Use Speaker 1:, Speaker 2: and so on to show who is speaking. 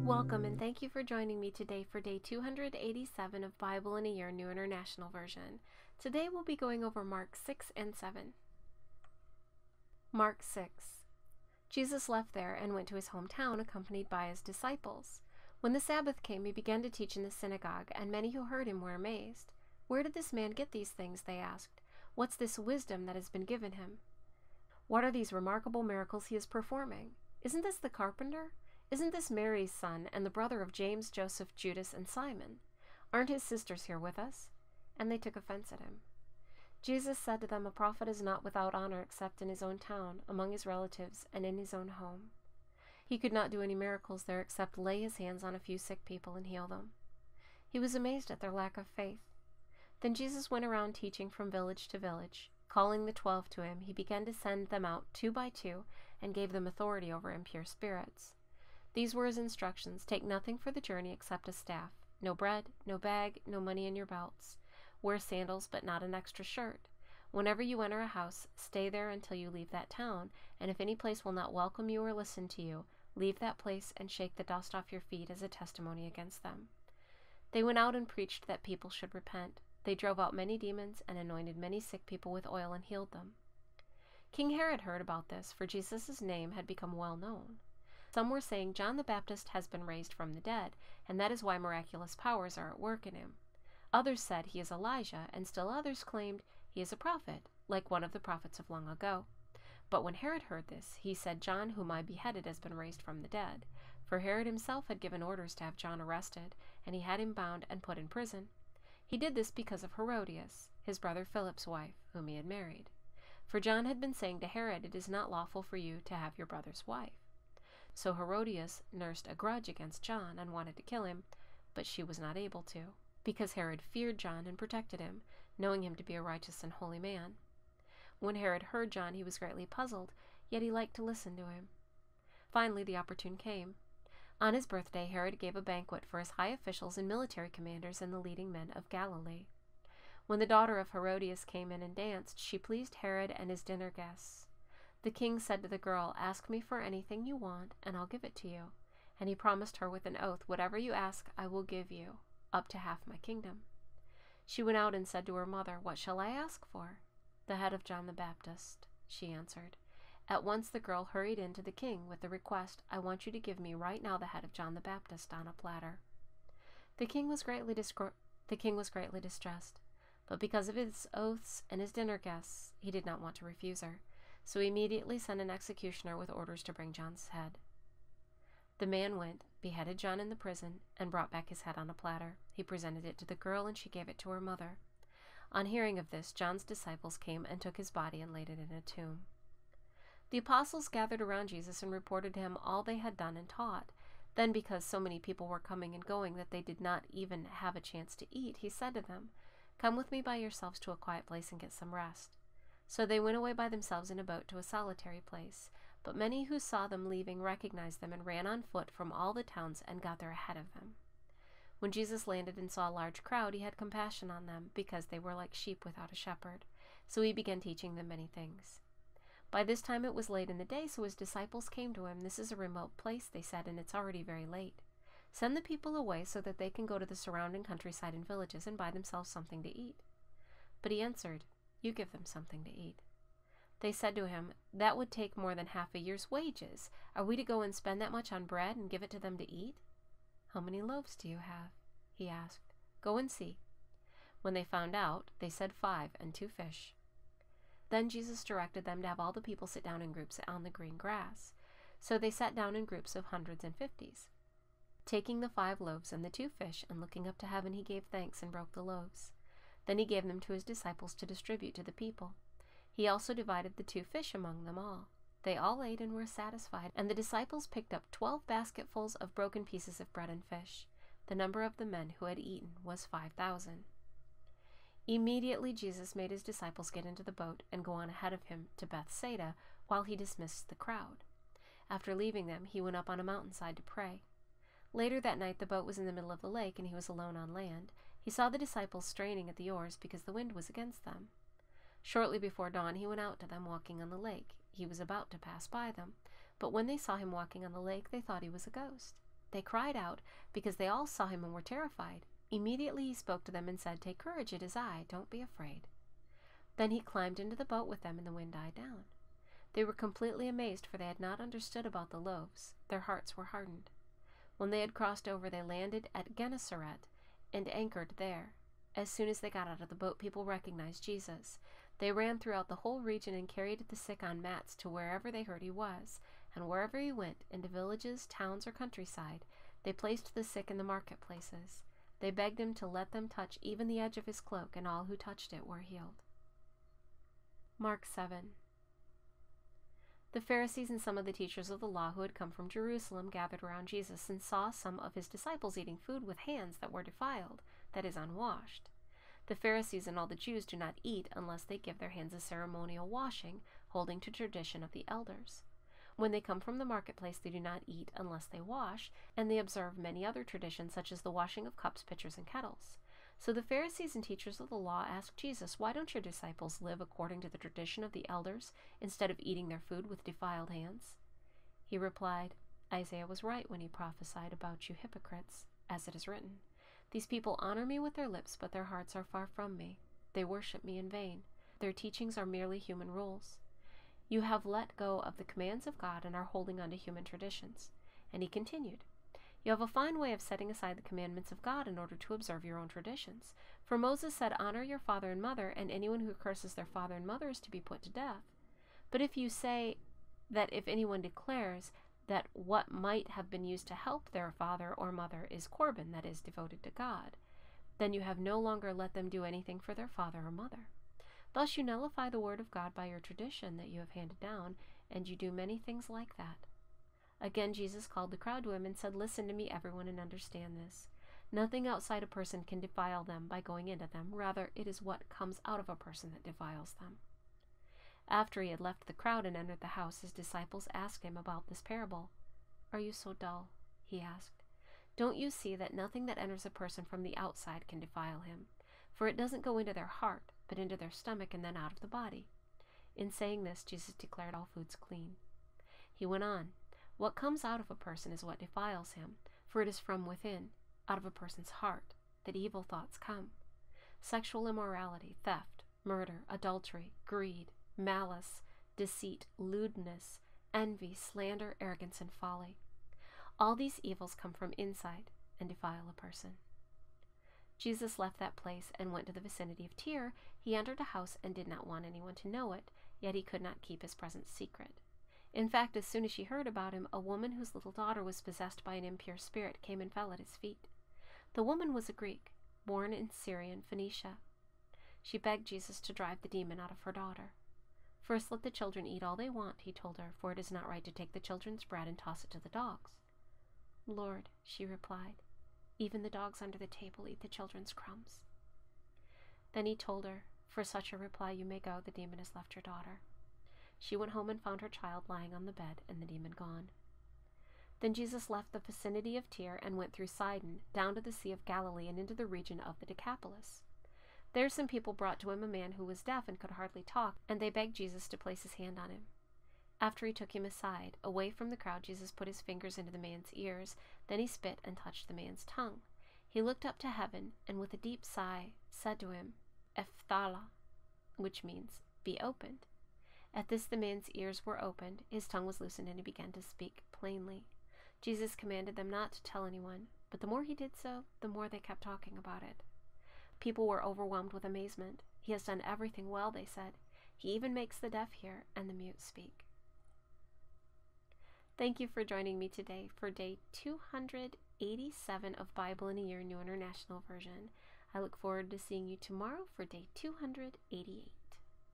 Speaker 1: Welcome and thank you for joining me today for day 287 of Bible in a Year New International Version. Today we'll be going over Mark 6 and 7. Mark 6. Jesus left there and went to his hometown accompanied by his disciples. When the Sabbath came, he began to teach in the synagogue, and many who heard him were amazed. "Where did this man get these things?" they asked. "What's this wisdom that has been given him? What are these remarkable miracles he is performing? Isn't this the carpenter? Isn't this Mary's son and the brother of James, Joseph, Judas, and Simon? Aren't his sisters here with us?" And they took offense at him. Jesus said to them, "A prophet is not without honor except in his own town, among his relatives, and in his own home." He could not do any miracles there except lay his hands on a few sick people and heal them. He was amazed at their lack of faith. Then Jesus went around teaching from village to village. Calling the 12 to him, he began to send them out 2 by 2 and gave them authority over impure spirits. These were his instructions: "Take nothing for the journey except a staff, no bread, no bag, no money in your belts. Wear sandals, but not an extra shirt. Whenever you enter a house, stay there until you leave that town, and if any place will not welcome you or listen to you, leave that place and shake the dust off your feet as a testimony against them." They went out and preached that people should repent. They drove out many demons and anointed many sick people with oil and healed them. King Herod heard about this, for Jesus' name had become well known. Some were saying, "John the Baptist has been raised from the dead, and that is why miraculous powers are at work in him." Others said he is Elijah, and still others claimed he is a prophet, like one of the prophets of long ago. But when Herod heard this, he said, "John, whom I beheaded, has been raised from the dead." For Herod himself had given orders to have John arrested, and he had him bound and put in prison. He did this because of Herodias, his brother Philip's wife, whom he had married. For John had been saying to Herod, "It is not lawful for you to have your brother's wife." So Herodias nursed a grudge against John and wanted to kill him, but she was not able to, because Herod feared John and protected him, knowing him to be a righteous and holy man. When Herod heard John, he was greatly puzzled, yet he liked to listen to him. Finally, the opportune came. On his birthday, Herod gave a banquet for his high officials and military commanders and the leading men of Galilee. When the daughter of Herodias came in and danced, she pleased Herod and his dinner guests. The king said to the girl, "Ask me for anything you want, and I'll give it to you." And he promised her with an oath, "Whatever you ask, I will give you, up to half my kingdom." She went out and said to her mother, "What shall I ask for?" "The head of John the Baptist," she answered. At once the girl hurried in to the king with the request, "I want you to give me right now the head of John the Baptist on a platter." The king was greatly distressed, but because of his oaths and his dinner guests, he did not want to refuse her. So he immediately sent an executioner with orders to bring John's head. The man went, beheaded John in the prison, and brought back his head on a platter. He presented it to the girl, and she gave it to her mother. On hearing of this, John's disciples came and took his body and laid it in a tomb. The apostles gathered around Jesus and reported to him all they had done and taught. Then, because so many people were coming and going that they did not even have a chance to eat, he said to them, "Come with me by yourselves to a quiet place and get some rest." So they went away by themselves in a boat to a solitary place. But many who saw them leaving recognized them and ran on foot from all the towns and got there ahead of them. When Jesus landed and saw a large crowd, he had compassion on them, because they were like sheep without a shepherd. So he began teaching them many things. By this time it was late in the day, so his disciples came to him. "This is a remote place," they said, "and it's already very late. Send the people away so that they can go to the surrounding countryside and villages and buy themselves something to eat." But he answered, "You give them something to eat." They said to him, "That would take more than half a year's wages. Are we to go and spend that much on bread and give it to them to eat?" "How many loaves do you have?" he asked. "Go and see." When they found out, they said 5 and 2 fish. Then Jesus directed them to have all the people sit down in groups on the green grass. So they sat down in groups of hundreds and fifties. Taking the 5 loaves and the 2 fish and looking up to heaven, he gave thanks and broke the loaves. Then he gave them to his disciples to distribute to the people. He also divided the 2 fish among them all. They all ate and were satisfied, and the disciples picked up 12 basketfuls of broken pieces of bread and fish. The number of the men who had eaten was 5,000. Immediately Jesus made his disciples get into the boat and go on ahead of him to Bethsaida while he dismissed the crowd. After leaving them, he went up on a mountainside to pray. Later that night the boat was in the middle of the lake, and he was alone on land. He saw the disciples straining at the oars because the wind was against them. Shortly before dawn he went out to them walking on the lake. He was about to pass by them, but when they saw him walking on the lake, they thought he was a ghost. They cried out, because they all saw him and were terrified. Immediately he spoke to them and said, "Take courage, it is I, don't be afraid." Then he climbed into the boat with them, and the wind died down. They were completely amazed, for they had not understood about the loaves. Their hearts were hardened. When they had crossed over, they landed at Gennesaret and anchored there. As soon as they got out of the boat, people recognized Jesus. They ran throughout the whole region and carried the sick on mats to wherever they heard he was. And wherever he went, into villages, towns, or countryside, they placed the sick in the marketplaces. They begged him to let them touch even the edge of his cloak, and all who touched it were healed. Mark 7. The Pharisees and some of the teachers of the law who had come from Jerusalem gathered around Jesus and saw some of his disciples eating food with hands that were defiled, that is, unwashed. The Pharisees and all the Jews do not eat unless they give their hands a ceremonial washing, holding to tradition of the elders. When they come from the marketplace, they do not eat unless they wash, and they observe many other traditions, such as the washing of cups, pitchers, and kettles. So the Pharisees and teachers of the law asked Jesus, "Why don't your disciples live according to the tradition of the elders, instead of eating their food with defiled hands?" He replied, "Isaiah was right when he prophesied about you hypocrites, as it is written, 'These people honor me with their lips, but their hearts are far from me. They worship me in vain. Their teachings are merely human rules.' You have let go of the commands of God and are holding on to human traditions." And he continued, "You have a fine way of setting aside the commandments of God in order to observe your own traditions. For Moses said, 'Honor your father and mother,' and anyone who curses their father and mother is to be put to death. But if you say that if anyone declares that what might have been used to help their father or mother is korban, that is, devoted to God, then you have no longer let them do anything for their father or mother. Thus you nullify the word of God by your tradition that you have handed down, and you do many things like that." Again Jesus called the crowd to him and said, "Listen to me, everyone, and understand this. Nothing outside a person can defile them by going into them. Rather, it is what comes out of a person that defiles them." After he had left the crowd and entered the house, his disciples asked him about this parable. "Are you so dull?" he asked. "Don't you see that nothing that enters a person from the outside can defile him? For it doesn't go into their heart, but into their stomach and then out of the body." In saying this, Jesus declared all foods clean. He went on, "What comes out of a person is what defiles him, for it is from within, out of a person's heart, that evil thoughts come. Sexual immorality, theft, murder, adultery, greed, malice, deceit, lewdness, envy, slander, arrogance, and folly. All these evils come from inside and defile a person." Jesus left that place and went to the vicinity of Tyre. He entered a house and did not want anyone to know it, yet he could not keep his presence secret. In fact, as soon as she heard about him, a woman whose little daughter was possessed by an impure spirit came and fell at his feet. The woman was a Greek, born in Syrian Phoenicia. She begged Jesus to drive the demon out of her daughter. "First let the children eat all they want," he told her, "for it is not right to take the children's bread and toss it to the dogs." "Lord," she replied, "even the dogs under the table eat the children's crumbs." Then he told her, "For such a reply you may go, the demon has left your daughter." She went home and found her child lying on the bed and the demon gone. Then Jesus left the vicinity of Tyre and went through Sidon, down to the Sea of Galilee and into the region of the Decapolis. There some people brought to him a man who was deaf and could hardly talk, and they begged Jesus to place his hand on him. After he took him aside, away from the crowd, Jesus put his fingers into the man's ears. Then he spit and touched the man's tongue. He looked up to heaven, and with a deep sigh said to him, "Ephphatha," which means, "Be opened." At this the man's ears were opened, his tongue was loosened, and he began to speak plainly. Jesus commanded them not to tell anyone, but the more he did so, the more they kept talking about it. People were overwhelmed with amazement. "He has done everything well," they said. "He even makes the deaf hear and the mute speak." Thank you for joining me today for day 287 of Bible in a Year, New International Version. I look forward to seeing you tomorrow for day 288.